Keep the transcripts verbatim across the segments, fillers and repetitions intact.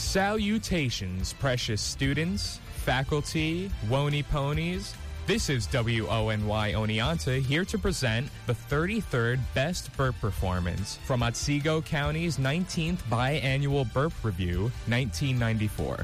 Salutations, precious students, faculty, Wony Ponies. This is W O N Y Oneonta here to present the thirty-third Best Burp Performance from Otsego County's nineteenth Biannual Burp Review, nineteen ninety-four.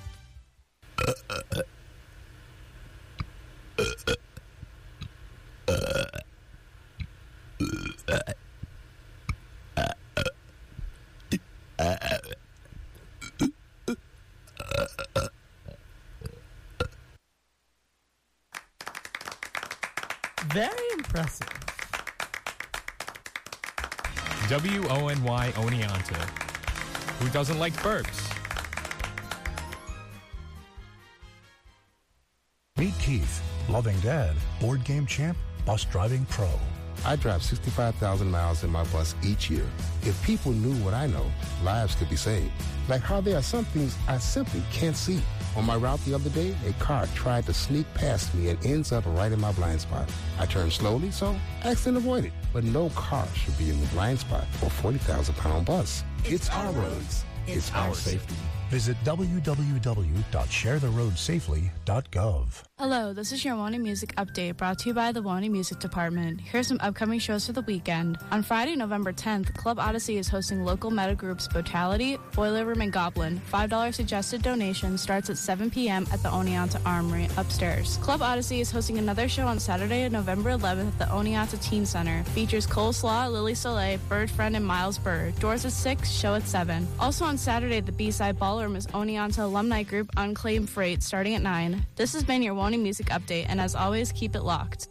Very impressive. W O N Y Oneonta. Who doesn't like burps? Meet Keith, loving dad, board game champ, bus driving pro. I drive sixty-five thousand miles in my bus each year. If people knew what I know, lives could be saved. Like how there are some things I simply can't see. On my route the other day, a car tried to sneak past me and ends up right in my blind spot. I turned slowly, so accident avoided. But no car should be in the blind spot for a forty thousand pound bus. It's, it's our roads. It's, it's our safety. Visit w w w dot share the road safely dot gov. Hello, this is your Wony Music Update brought to you by the Wony Music Department. Here's some upcoming shows for the weekend. On Friday, November tenth, Club Odyssey is hosting local meta groups Botality, Boiler Room, and Goblin. five dollars suggested donation starts at seven p.m. at the Oneonta Armory upstairs. Club Odyssey is hosting another show on Saturday, November eleventh at the Oneonta Teen Center. Features Coleslaw, Lily Soleil, Bird Friend, and Miles Bird. Doors at six, show at seven. Also on Saturday, the B-Side Ballroom is Oneonta alumni group Unclaimed Freight starting at nine. This has been your Wony Music Update, and as always, keep it locked.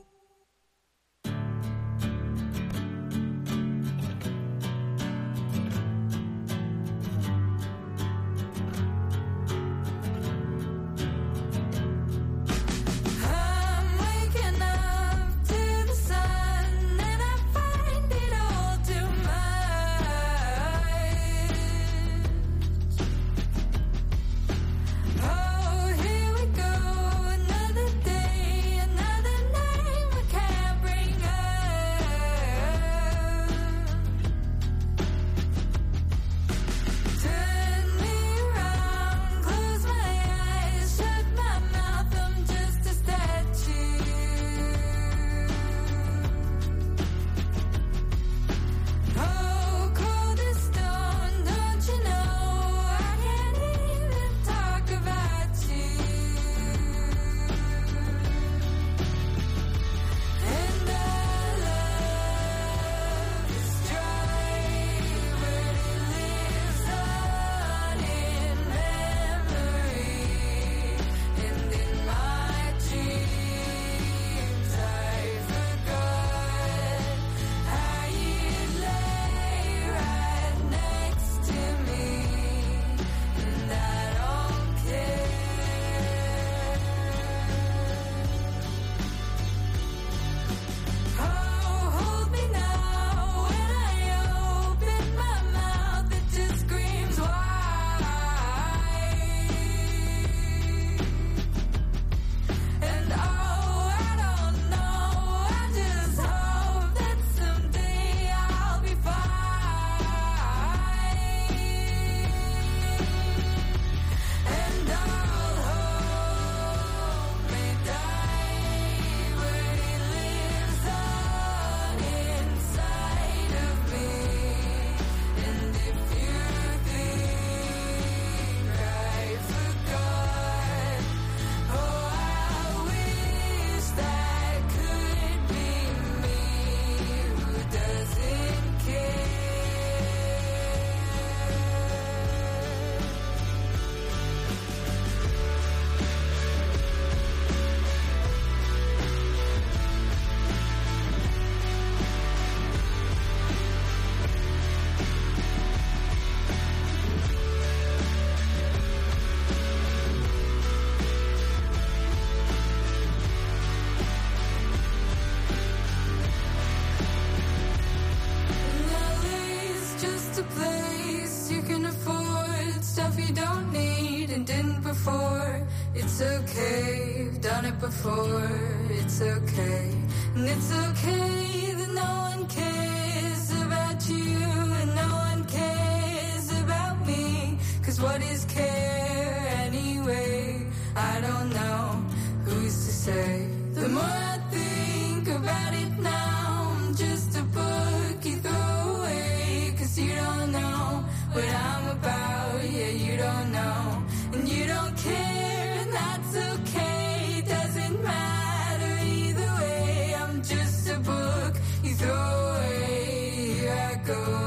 Before, it's okay, and it's okay that no one cares about you, and no one cares about me, 'cause what is care anyway? I don't know, who's to say? The more I think about it now, I'm just a book you throw away. Cause you don't know what I'm about, yeah, you don't know. And you don't care, and that's okay. Doesn't matter either way. I'm just a book you throw away. Here I go.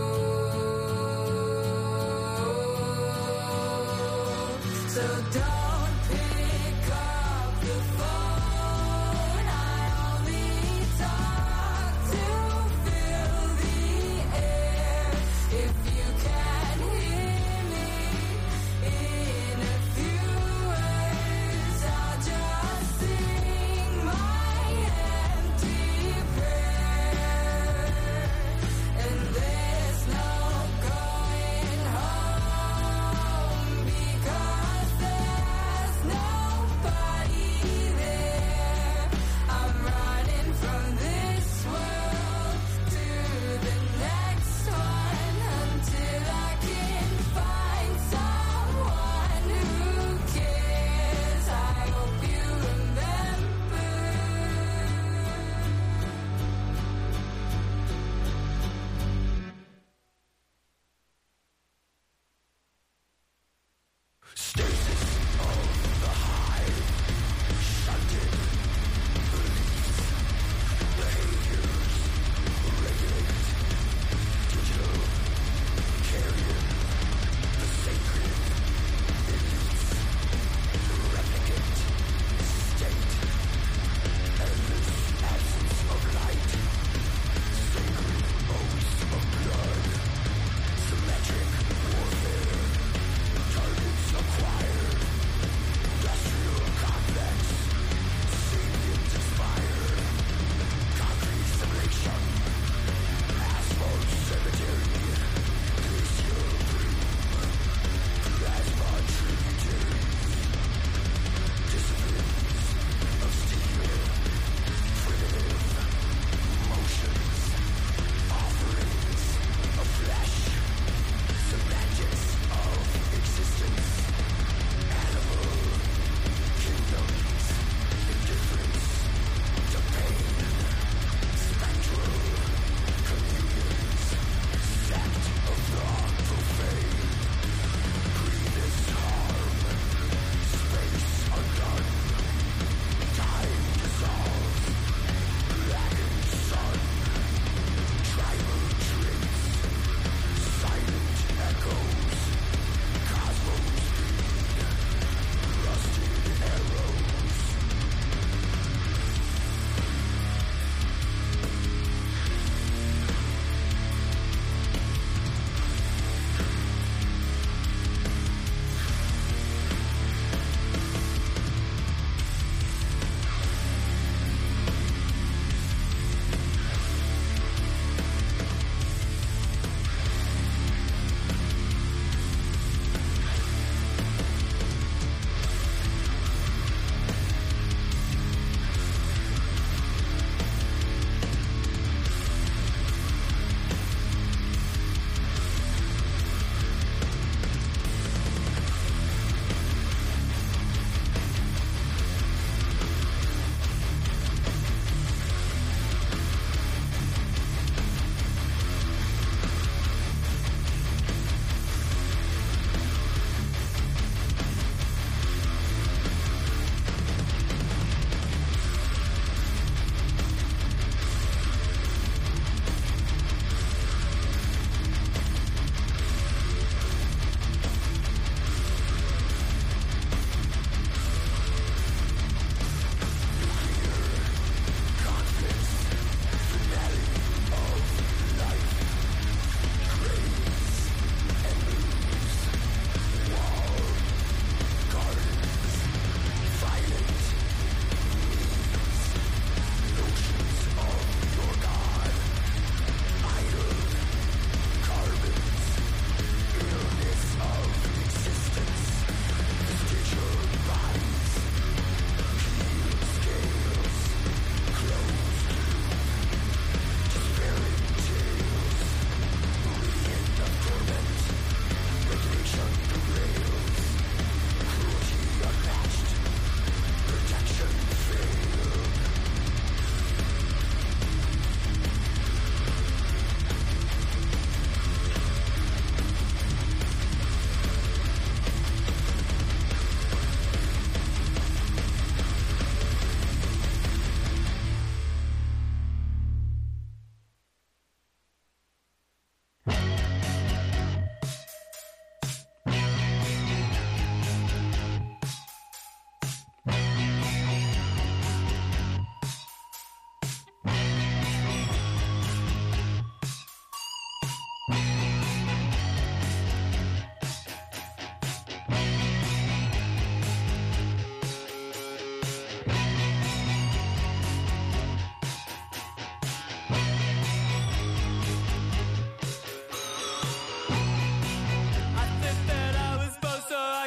So don't pick up the phone. I only talk to fill the air. If you can't hear me in a few words, I'll just sing my empty prayer. And there's no going home because there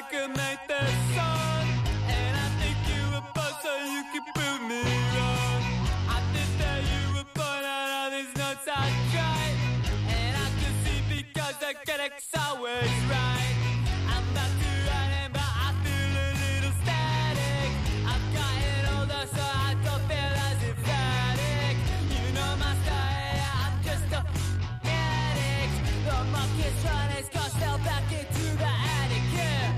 could make this song, and I think you were both so you could prove me wrong. I think that you were born out of these notes I tried, and I could see because the critics always right. I'm not too running, but I feel a little static. I've gotten older, so I don't feel as emphatic. You know my style, I'm just a addict. The monkey's trying to go sell back into the attic, yeah.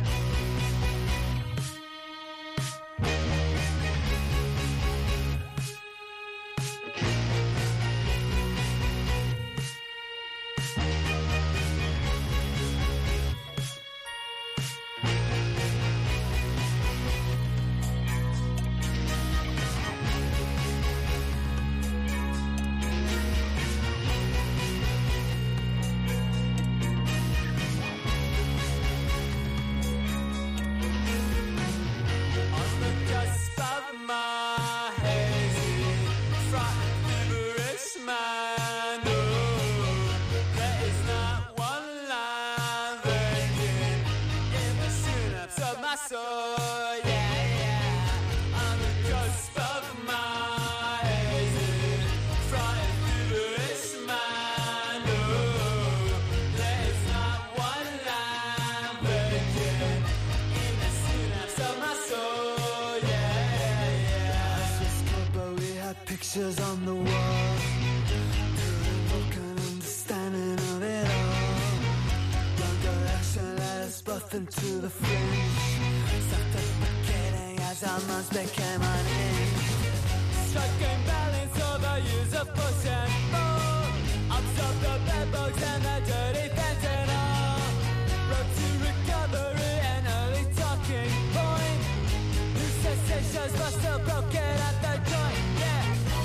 Pictures on the wall, look and understanding of it all. Wrong direction led us both into the fringe, self-deprecating as our minds became uninch. Striking balance over years of push and pull, absorb the bad bugs and the dirty fentanyl. Road to recovery and early talking point. New sensations but still broken at the joint, yeah.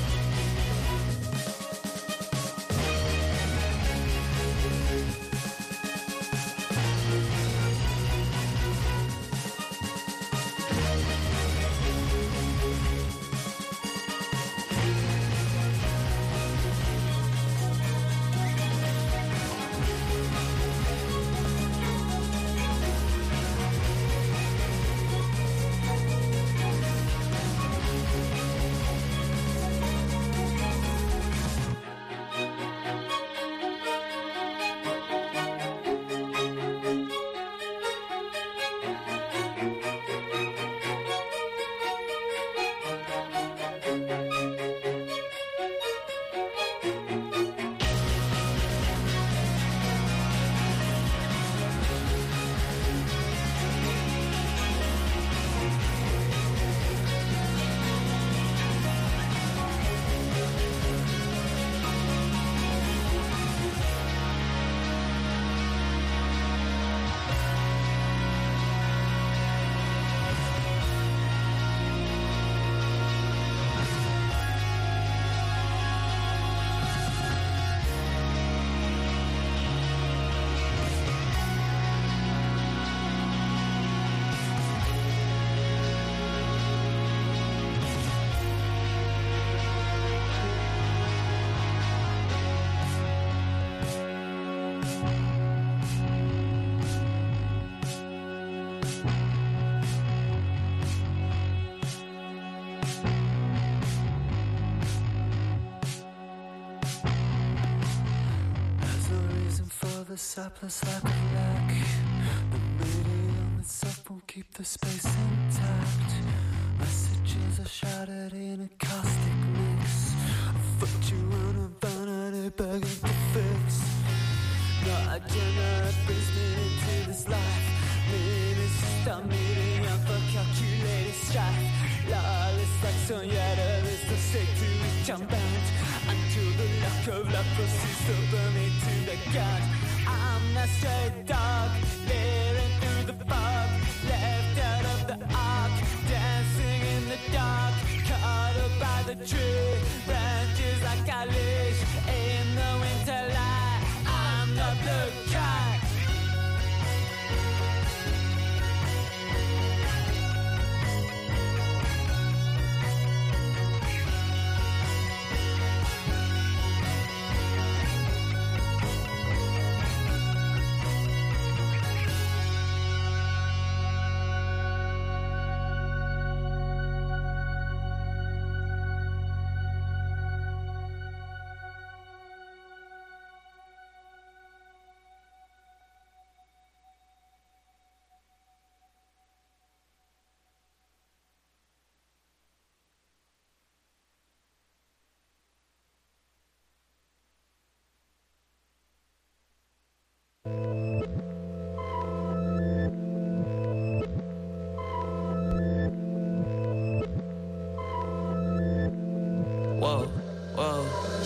The surplus like a lack. The medium itself won't keep the space intact. Messages are shrouded in a caustic mix. A virtue and a vanity begging to fix. No agenda brings me into this life. Meaning is just a meeting up for calculated strife. Lawless like some yada is the stake to which I'm bound. Until the luck of luck proceeds to burn me to the ground. I'm a stray dog, veering through the fog, left out of the ark, dancing in the dark, caught up by the tree, branches like a leash, in the winter light, I'm the blue cat.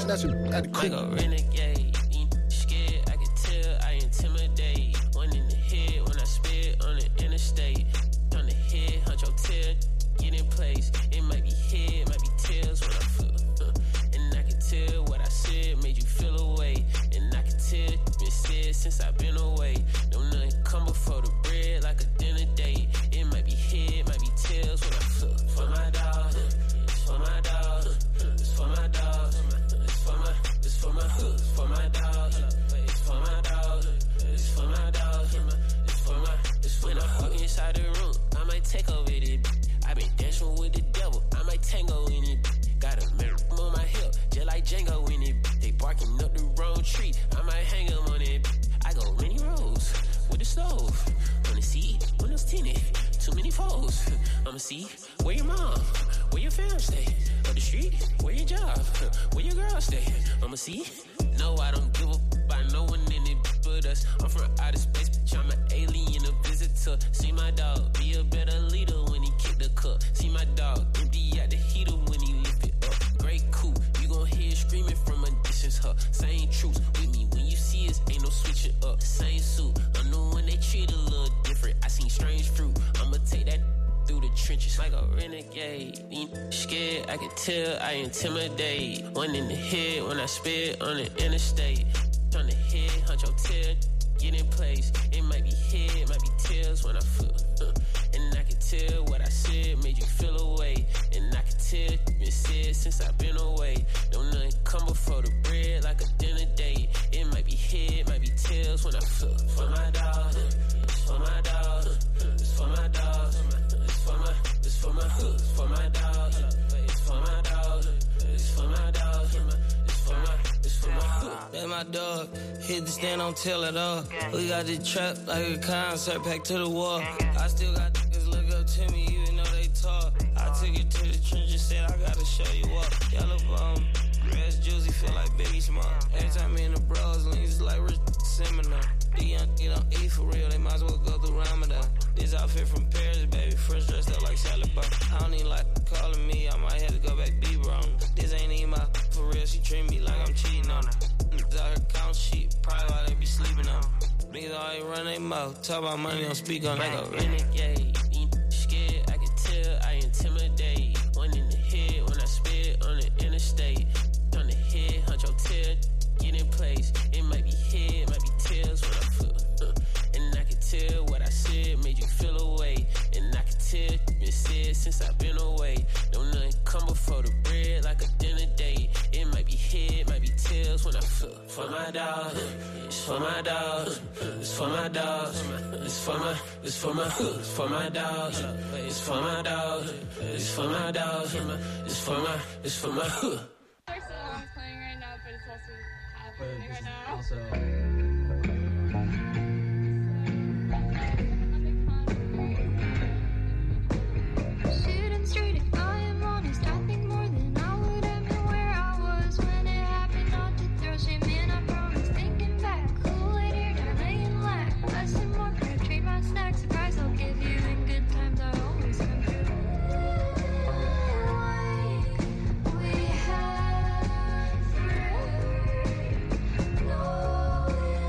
That's a, that's like a renegade. Scared, I can tell, I intimidate. One in the head when I spit on the interstate. On the head, hunch your tail, get in place. It might be head, might be tails when I feel. Uh, and I can tell what I said made you feel away. And I can tell it's been said since I've been away. Don't nothing come before the bread like a dinner date. It might be head, might be tails when I feel. For my dog, it's for my dog, it's for my dog, it's for my, it's for my, it's for my dog, it's for my dog, it's for my dog, it's for my, it's for when I walk inside the room, I might take over it. I been dancing with the devil, I might tango in it. Got a mirror on my hip, just like Django in it. They barking up the wrong tree, I might hang them on it. I go many rows with the stove. Wanna see when it's tinted, too many foes. I'ma see where your mom, where your fam stay. Up the street, where your job, where your girl stay. I'ma see. No, I don't give a f by no one in it but us. I'm from outer space, bitch, I'm an alien, a visitor. See my dog, be a better leader when he kick the cup. See my dog, empty out the heater when he lift it up. Great cool, you gon' hear screaming from a distance, huh? Same truth with me, when you see us, ain't no switching up. Same suit, I'm the one they treat a little different. I seen strange fruit, I'ma take that through the trenches like a renegade. Scared, I can tell, I intimidate. One in the head when I spit on the interstate. On the head, hunch your tail, get in place. It might be head, might be tails when I feel. Uh, and I can tell what I said made you feel away. And I can tell it's been said since I've been away. Don't nothing come before the bread like a dinner date. It might be head, might be tails when I feel. For my dog, it's for my dog, it's for my dog. It's for my, it's for my, it's for my dog. It's for my dog. It's for my dog. It's for my, it's for my. That's my dog. Hit the stand, don't tell it all. We got the trap like a concert, packed to the wall. I still got niggas look up to me, even though they talk. I took it to the trenches, said I gotta show you up. Yellow bum, dress juicy, feel like Biggie Small. Every time me and the bros, leans like Rich Seminar. The young, you don't eat for real, they might as well go through Ramadan. This outfit from Paris, baby, fresh dressed up like Sally Bar. I don't even like calling me, I might have to go back Bieber on her. This ain't even my for real, she treat me like I'm cheating on her. Niggas out here count sheep, probably why they be sleeping on her. Niggas always run their mouth, talk about money, don't speak on like it. a renegade. Scared, I can tell, I intimidate. One in the head when I spit on the interstate. On the head, hunch your tail, get in place. It might be head, might be tails when I feel. Uh, and I can tell what I said made you feel away. And I can tell it's been said since I've been away. Don't nothing come before the bread like a dinner date. It might be head, might be tails when I feel. For my dog, it's for my dog, it's for my dog, it's for my, it's for my, it's for my dog, it's for my dog, it's for my dog, it's for my, it's for my. Our song's playing right now, but it's also happening right now. Shooting straight, if I am honest, I think more than I would admit where I was when it happened. Not to throw shame in, I promise. Thinking back, Kool-Aid here, down laying lack. Less and more, could trade my snacks. Surprise I'll give you in good times, I always come through. We had forever, knowing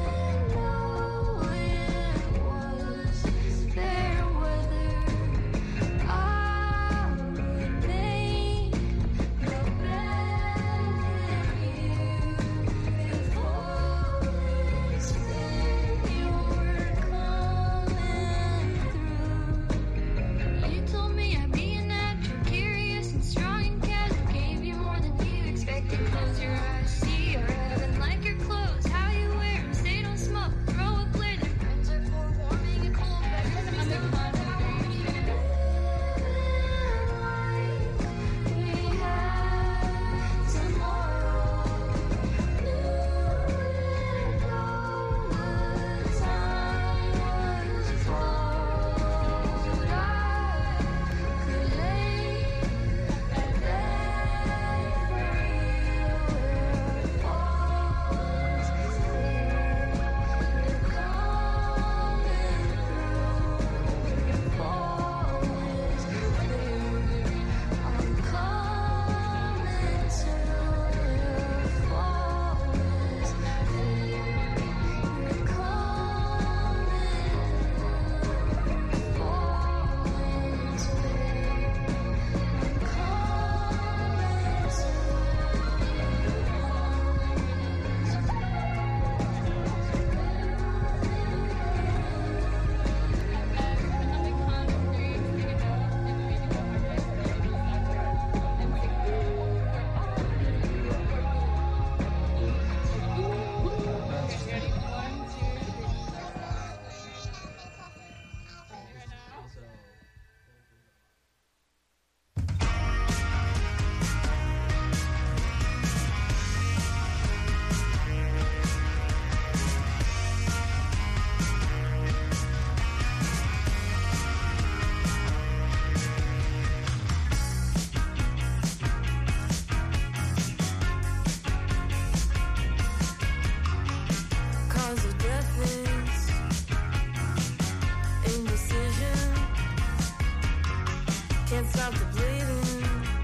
can't stop the bleeding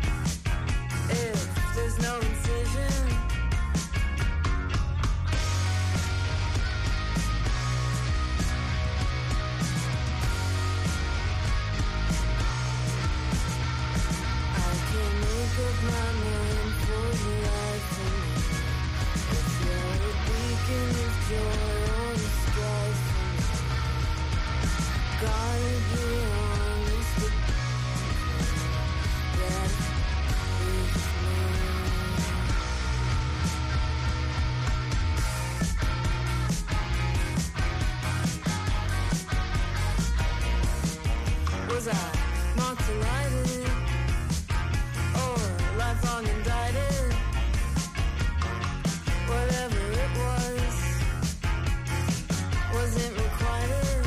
if there's no incision. I can't make up my mind for the life of me. If you're a beacon of joy or a strife for me, gotta be honest with that is me. Was I marked delighted or lifelong indicted? Whatever it was, wasn't requited.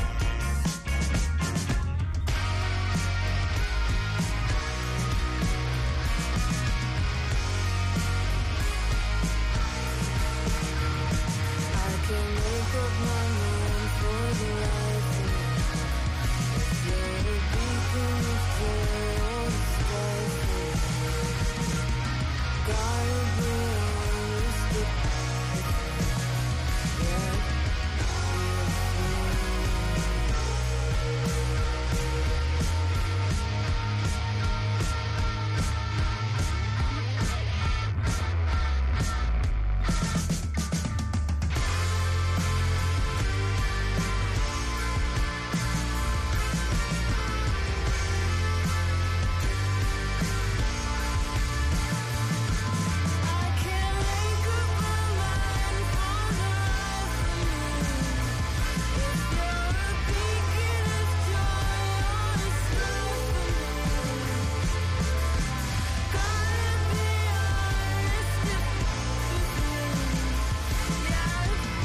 I can make up my mind for the life of me. If you're a beacon of joy or a strife for me, gotta be honest with yeah, with me. I can't make up my mind for the life of me. If you're a beacon of joy or a strife for me, gotta be honest with me. Yeah, with me.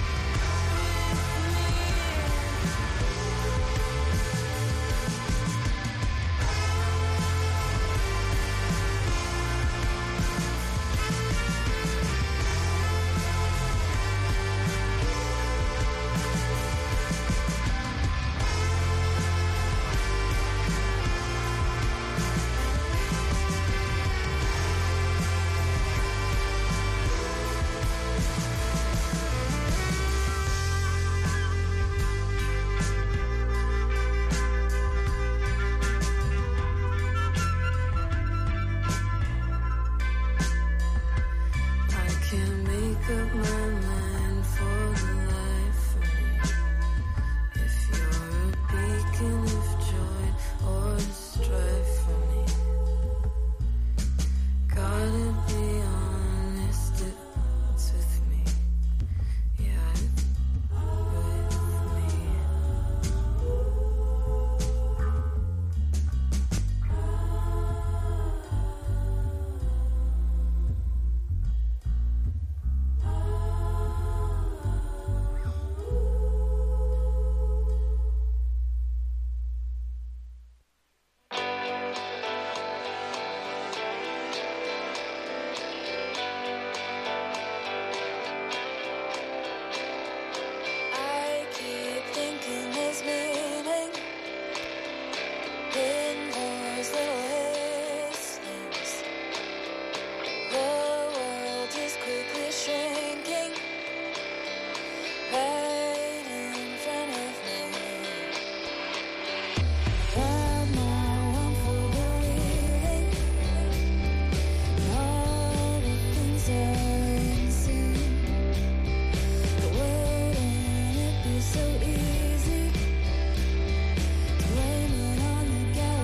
I can't make up my mind for the life of me. If you're a beacon of joy or a strife for me, gotta be honest, it's with me. Yeah, it's with me. I keep thinking there's meaning in those little hissings. The world is quickly shrinking right in front of me. And now I'm for believing all the things are insane. But wouldn't it be so easy to blame it on the gallery?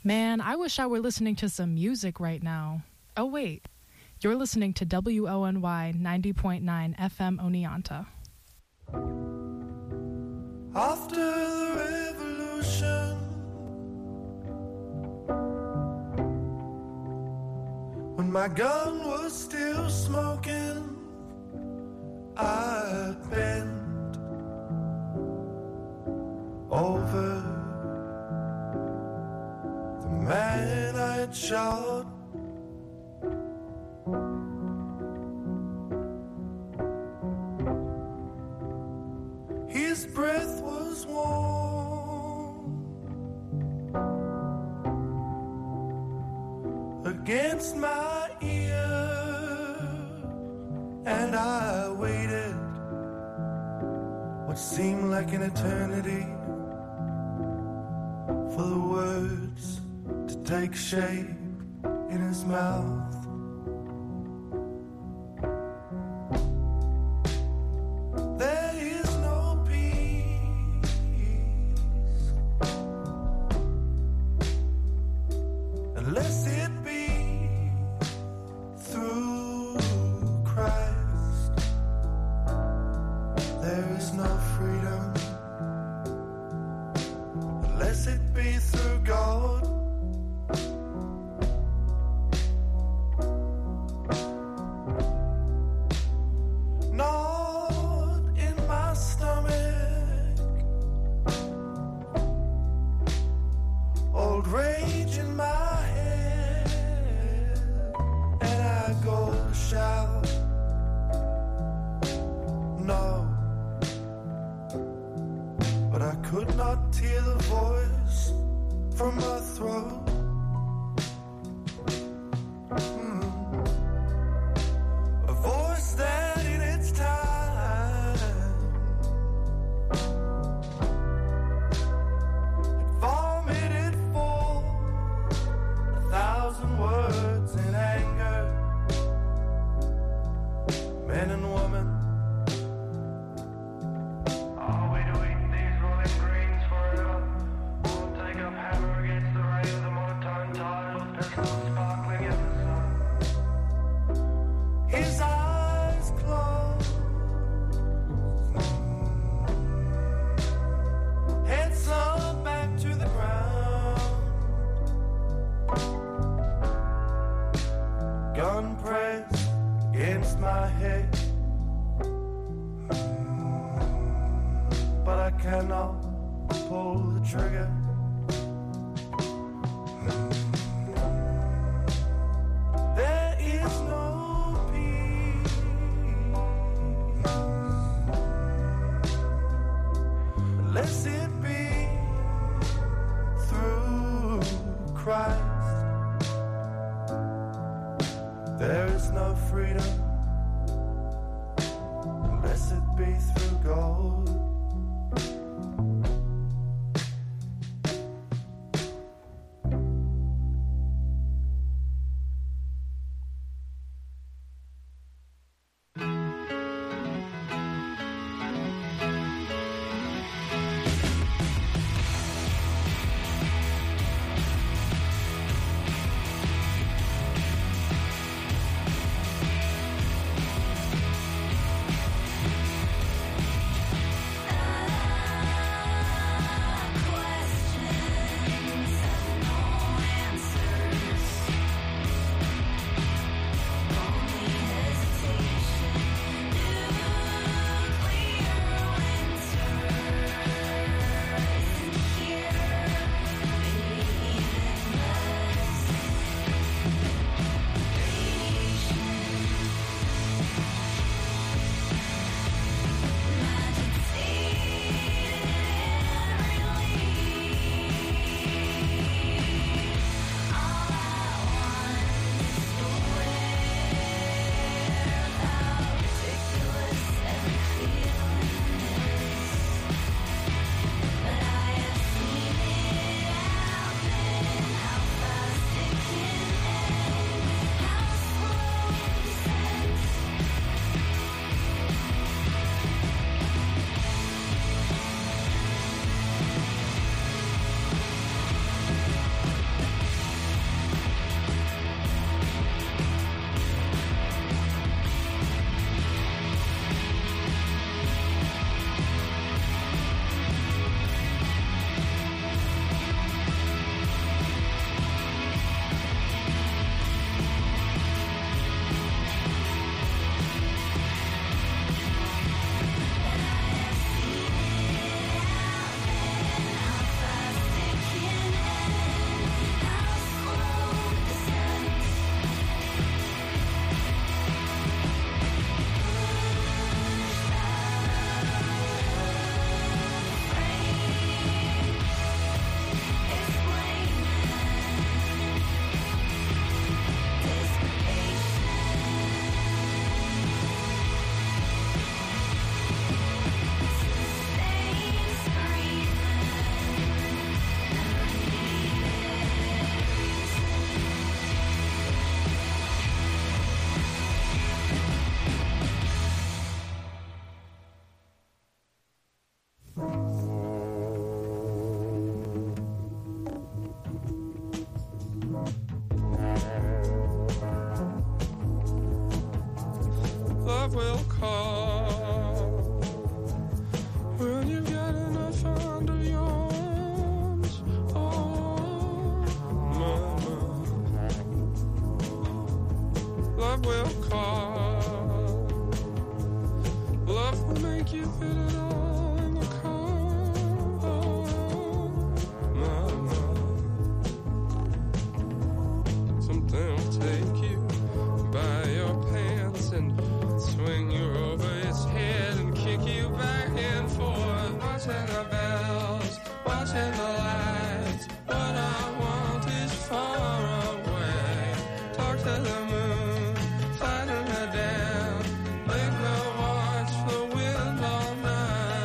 Man, I wish I were listening to some music right now. Oh, wait. You're listening to W O N Y ninety point nine F M Oneonta. After the revolution, when my gun was still smoking, I bent over the man I had shot. His breath was warm against my ear, and I waited what seemed like an eternity for the words to take shape in his mouth. There is no peace unless it be through Christ. There is no freedom unless it be through God. Not in my stomach, old rage in my head, and I go to shout. No, but I could not tear the voice from my throat. Mm. A voice that in its time had vomited forth a thousand words in anger. Men and women, are we to eat these rolling greens forever? Or take up hammer against the ray of the monotone tide with pistols sparkling in the sun? His eyes closed, head sunk back to the ground, gun pressed against my head, but I cannot pull the trigger. There is no peace unless it be through Christ. There is no freedom unless it be through God. love will call. When you've got enough under your arms, oh, mama, love will call. Love will make you fit it all in the car, oh, mama. Something will take you by your pants and swing you over its head and kick you back and forth. Watching the bells, watching the lights. What I want is far away. Talk to the moon, flatten her down. Make her watch the wind all night.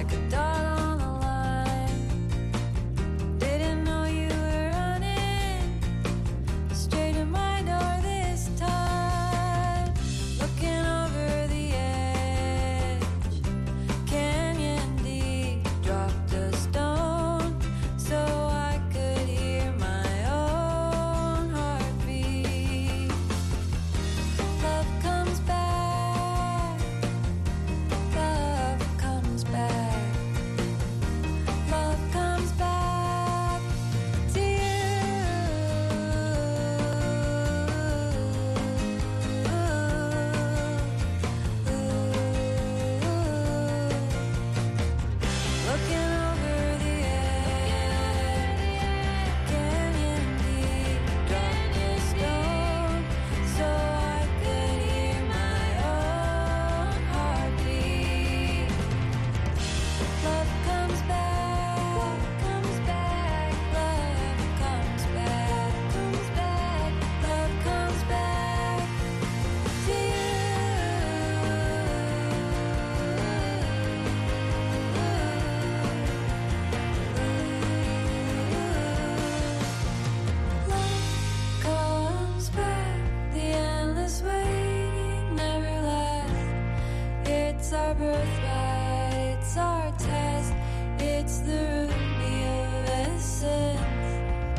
like a dog on the line. Didn't know you were running straight to my door this time. Looking over the edge, canyon deep, dropped a stone so I could hear my own heartbeat. Love comes back, love comes back, love comes back to you. Looking over the edge, canyon deep, dropped a stone so I could hear my own heartbeat. Love comes back, comes back, love comes back, comes back, love comes back to you. Love comes back, the endless waiting never lasts. It's our birthright, it's our test, it's the ruby of essence.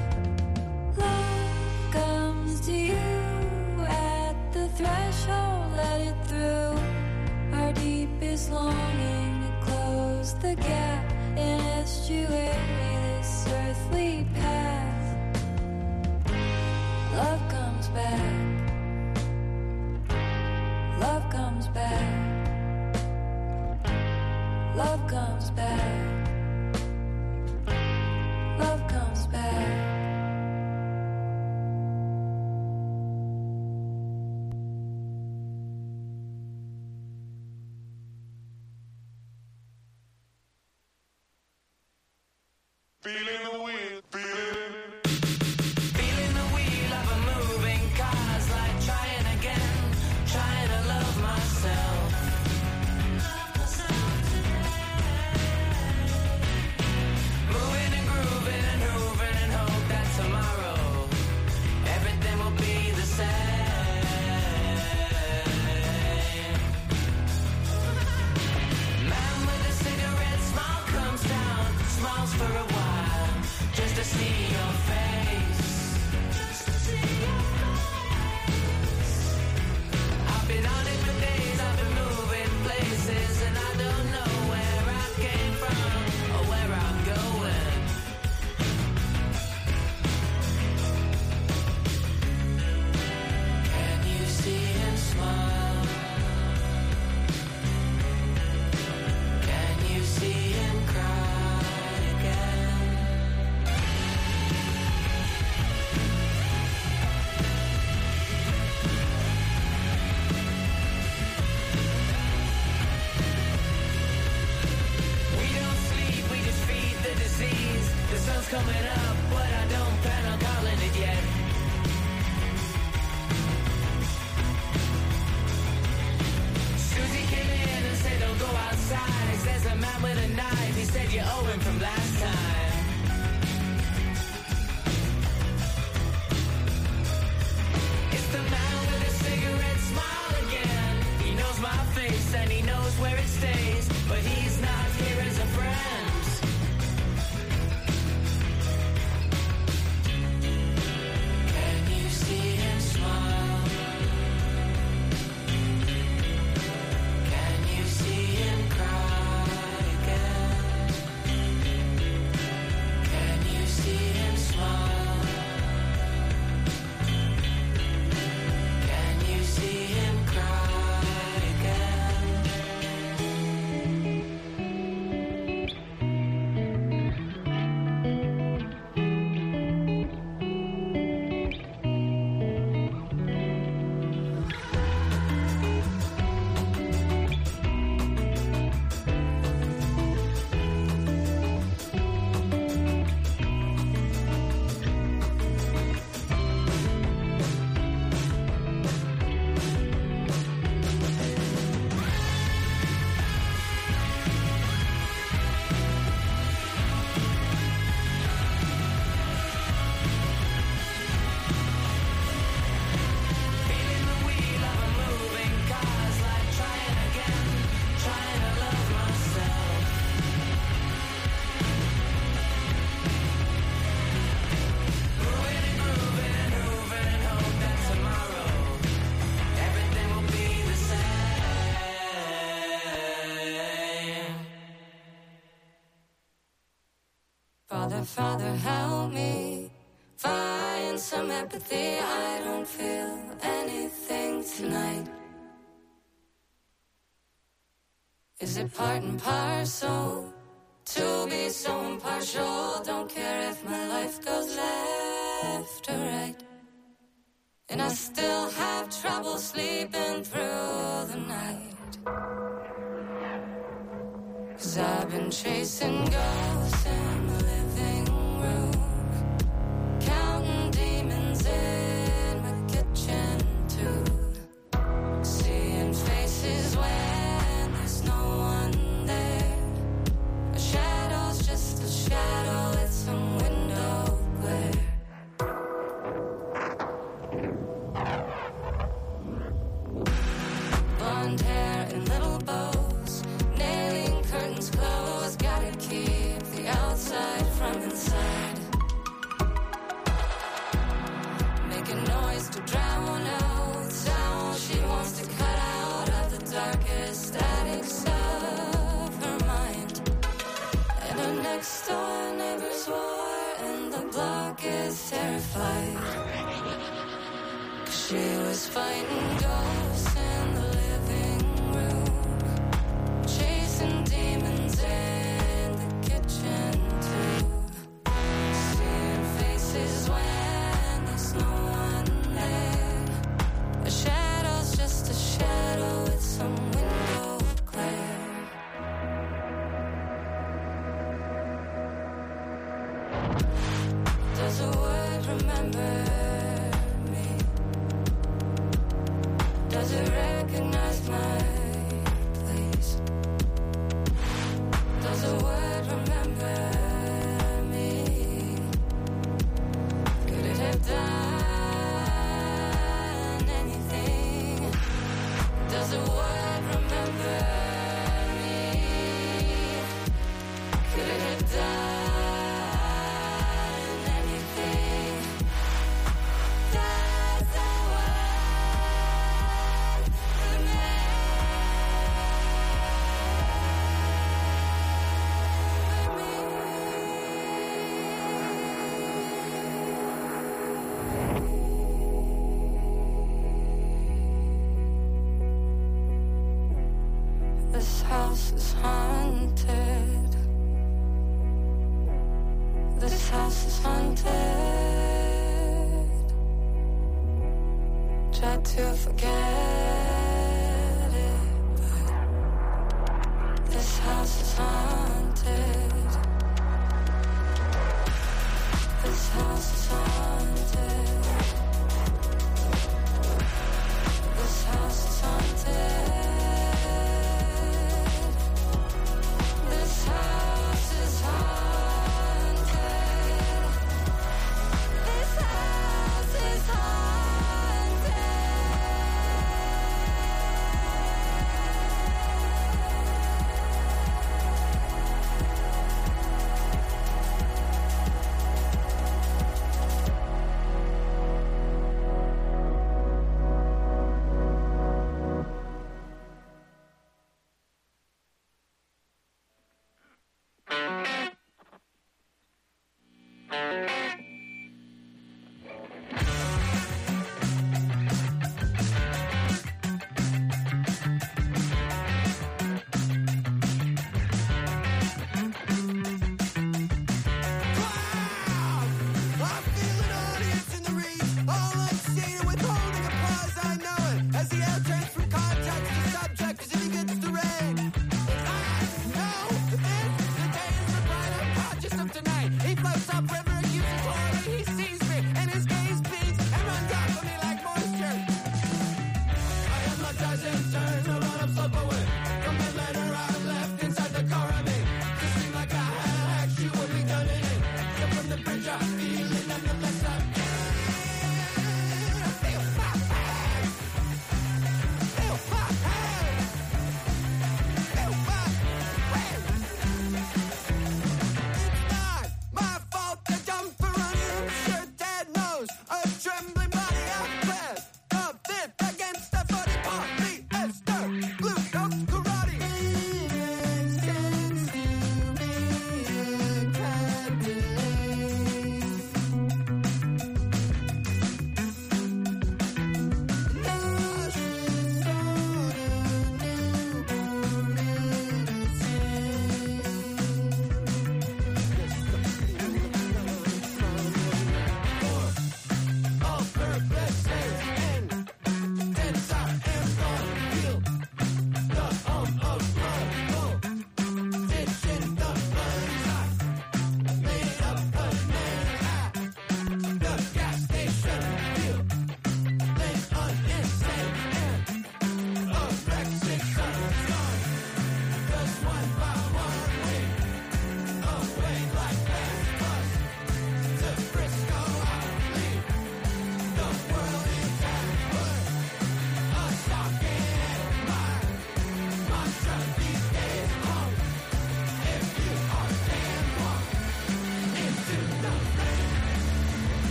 Love comes to you at the threshold, let it through. Our deepest longing to close the gap and estuary this earthly path. Love comes back, love comes back, love comes back, love comes back. Feeling the wind, feeling. Feeling the wheel of a moving cars, like trying again, trying to love myself. Moving and grooving and hooving and hope that tomorrow everything will be the same. Man with a cigarette, smile comes down, smiles for a while, just to see your face. I've been on it for days, I've been moving places, and I don't know where I came from or where I'm going. Can you see him smile? Can you see him cry again? We don't sleep, we just feed the disease. The sun's coming up, but I don't plan on calling it yet. Susie came in and said, don't go outside. There's a man with a knife, he said you owe him from last time. It's the man with a cigarette, smile again. He knows my face and he knows where it stays, but he's not here as a friend. Can you see him smile? Can you see him cry again? Mother, Father, help me find some empathy. I don't feel anything tonight. Is it part and parcel to be so impartial? Don't care if my life goes left or right. And I still have trouble sleeping through the night. 'Cause I've been chasing ghosts in the living room, counting demons in my kitchen too, seeing faces when there's no one there. A shadow's just a shadow with some window glare. Blonde hair and little bows, nailing curtains closed. Gotta keep the outside from inside. Making noise to drown out sound she wants to cut out of the darkest attics of her mind. And her next door neighbor's war, and the block is terrified. 'Cause she was fighting ghosts in the living room, chasing demons in the kitchen too, seeing faces when there's no one there. A shadow's just a shadow with some window glare. Does a word remember me? Does it recognize my place? Does a word remember me? Could it have done anything? Does a word remember me? Could it have done anything? Does a word This house is haunted. This house is haunted. Try to forget it, but this house is haunted. This house is haunted. This house is haunted. This house is haunted. This house is haunted.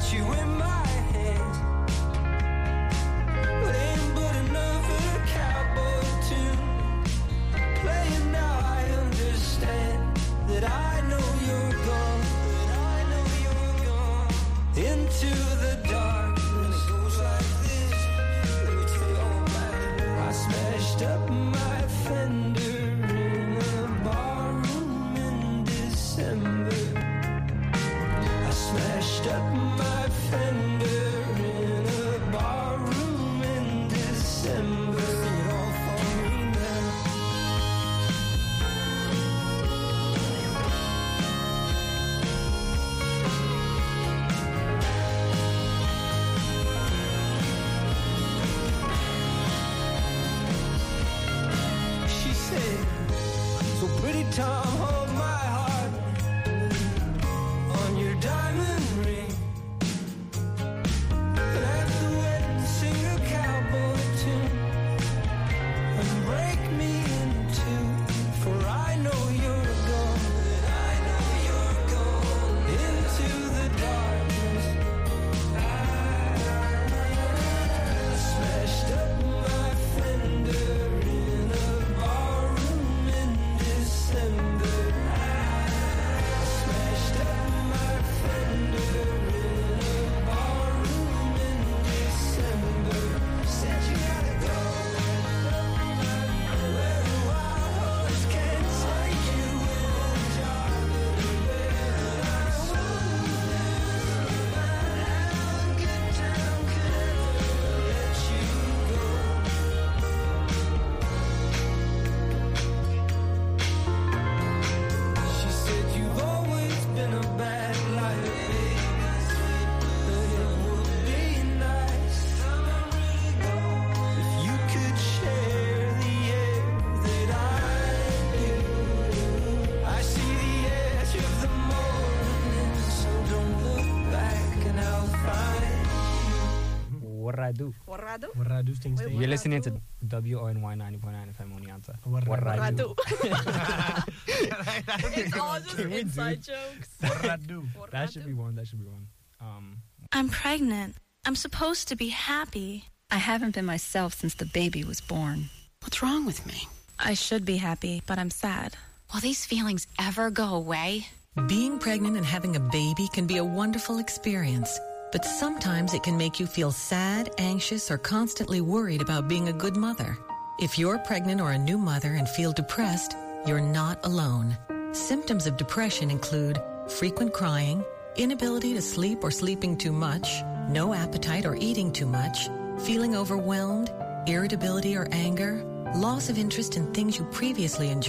you in my hands. But ain't but another cowboy tune. Playing now I understand that I know you're gone. That I know you're gone. Into the darkness. It goes like this. Let me tell you all about it. I smashed up my fender in a barroom in December. I smashed up my fender in a barroom in December. Sing it all for me now. She said, so pretty Tom, hold my heart on your diamond ring. And after wedding, sing a cowboy tune and break me in two. For I know you're gone. I know you're gone. Into the darkness. I smashed up my fender in a barroom in December. I smashed up my fender in a barroom in December. Said you gotta go where the wild horse can't take you in the dark. But I wonder how a good time could ever let you go. She said you've always been a bad life, baby. But it would be nice if you could share the air that I do. I see the edge of the morning, so don't look back and I'll find Warradu. Warradu? Warradu Sting Wait, Sting. You're listening to W O N Y ninety point nine F M Oneonta. Warradu. It's It's all just inside jokes. Warradu. That should be one. That should be one. Um, I'm pregnant. I'm supposed to be happy. I haven't been myself since the baby was born. What's wrong with me? I should be happy, but I'm sad. Will these feelings ever go away? Being pregnant and having a baby can be a wonderful experience, but sometimes it can make you feel sad, anxious, or constantly worried about being a good mother. If you're pregnant or a new mother and feel depressed, you're not alone. Symptoms of depression include frequent crying, inability to sleep or sleeping too much, no appetite or eating too much, feeling overwhelmed, irritability or anger, loss of interest in things you previously enjoyed,